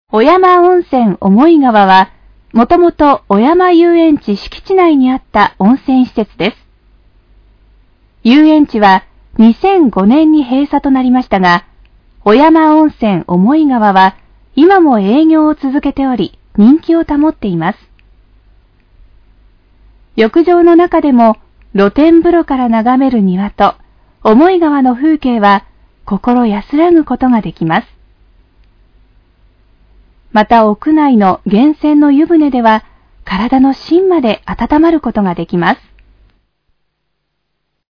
小山温泉思川は、もともと小山遊園地敷地内にあった温泉施設です。遊園地は2005年に閉鎖となりましたが、小山温泉思川は今も営業を続けており、人気を保っています。浴場の中でも露天風呂から眺める庭と思川の風景は心安らぐことができます。また屋内の源泉の湯船では体の芯まで温まることができます。